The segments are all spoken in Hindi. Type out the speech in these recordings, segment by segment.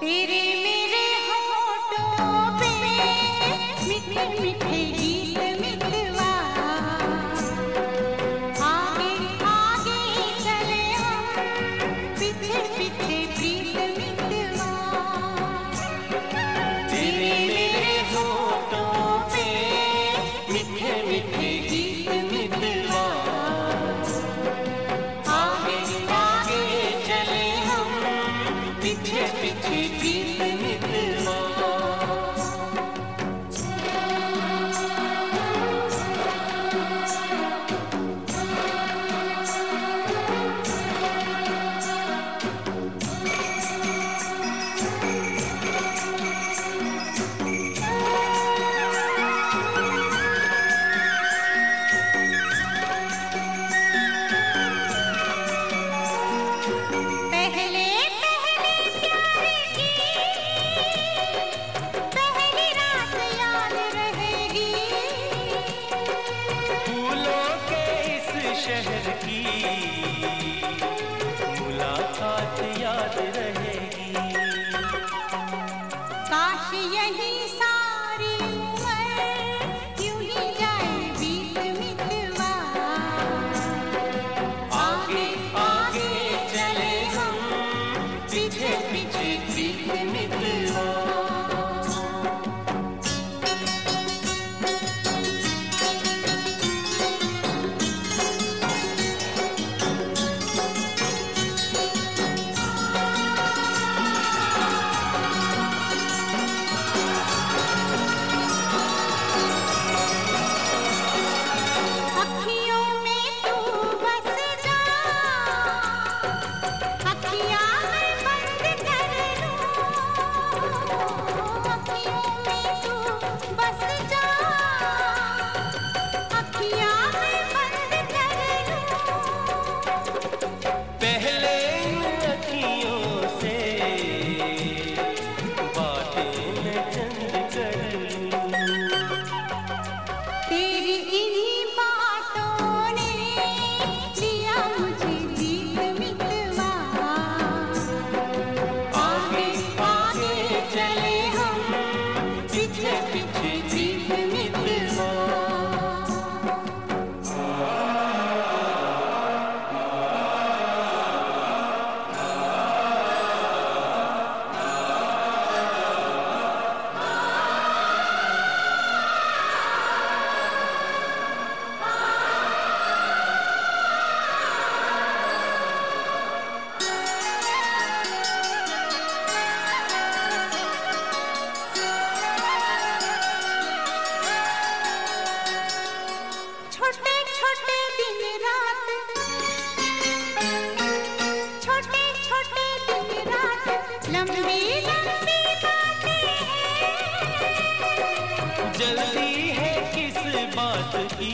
तेरे मेरे होठों पे मीठे मीठे गीत मितवा, आगे आगे चले हम पीछे पीछे प्रीत मितवा। तेरे मेरे होठों पे मीठे मीठे गीत मितवा, आगे आगे चले हम पीछे पीछे प्रीत मितवा। पहले पहले प्यार की पहली रात याद रहेगी, फूलों के इस शहर की मुलाकात याद रहेगी। काश यही सारी उम्र यूं ही जाए बीत मितवा। आगे आगे चले हम पीछे पीछे प्रीत मितवा। अखियों में तू बस जा, अखियाँ मैं बंद कर लूं। अखियों में तू बस जा, अखियाँ मैं बंद कर लूं। पहले इन अखियों से बातें मैं चंद कर लूं। तेरी इन्हीं बातों ने लिया मुझे जीत मितवा। आगे आगे चले हम पीछे पीछे प्रीत मितवा। छोटे छोटे दिन रात, छोटे छोटे दिन रात, लंबी लंबी बातें हैं। जल्दी है किस बात की,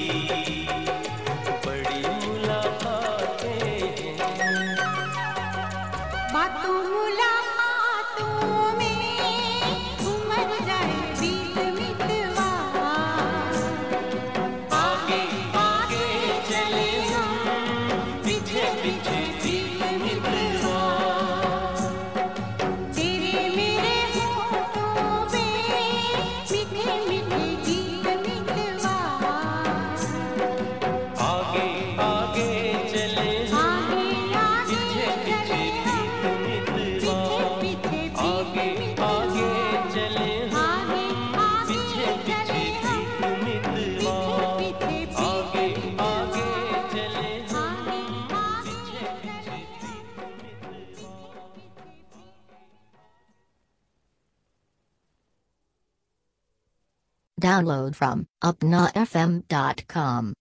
बड़ी मुलाकातें हैं। बातों मुलाकातों में उमर जाए बीत मितवा। आगे आगे चले हम पीछे पीछे प्रीत मितवा। तेरे मेरे होठों पे मीठे मीठे गीत मितवा। आगे आगे चले हम आगे पीछे आगे पीछे प्रीत चले मितवा। हम आगे आगे चले हम पीछे पीछे प्रीत मितवा। आगे आगे चले हम पीछे पीछे प्रीत मितवा। Download from upnafm.com.